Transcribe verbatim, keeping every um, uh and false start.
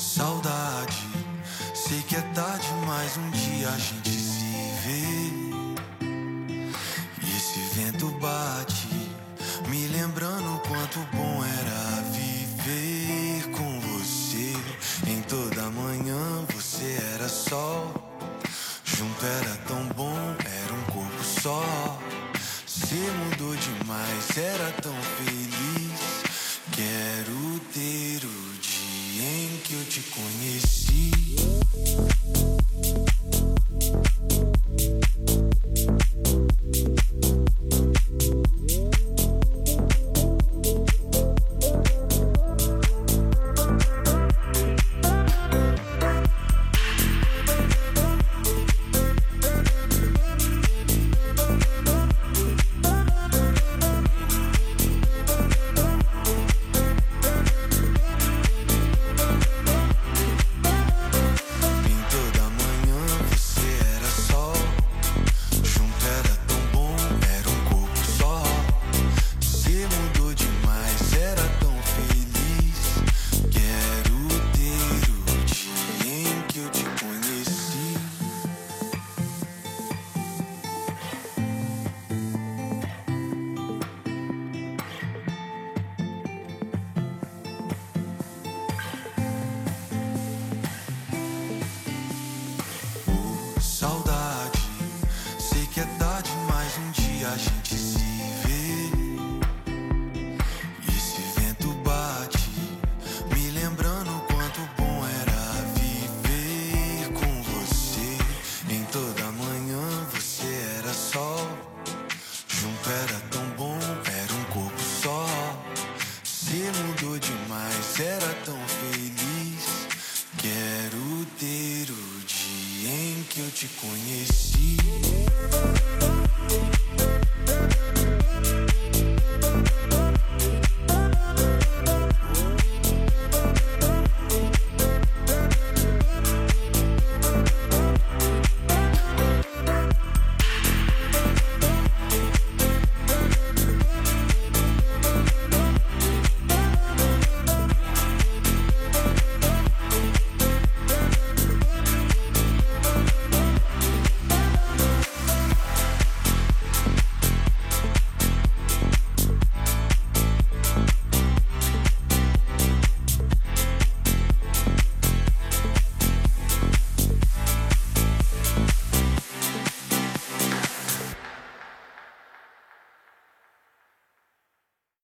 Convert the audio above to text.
Saudade, sei que é tarde, mas um dia a gente se vê. E esse vento bate, me lembrando quanto bom era viver com você. Em toda manhã você era sol, junto era tão bom, era um corpo só. Cê mudou demais, era tão feliz. Quero ter o dia em que eu te conheci. Saudade, sei que é tarde, mas um dia a gente se vê. E esse vento bate, me lembrando quanto bom era viver com você. Em toda manhã você era sol, junto era tão bom, era um corpo só. Cê mudou demais, era tão feliz. Quero ter o dia em que eu te conheci.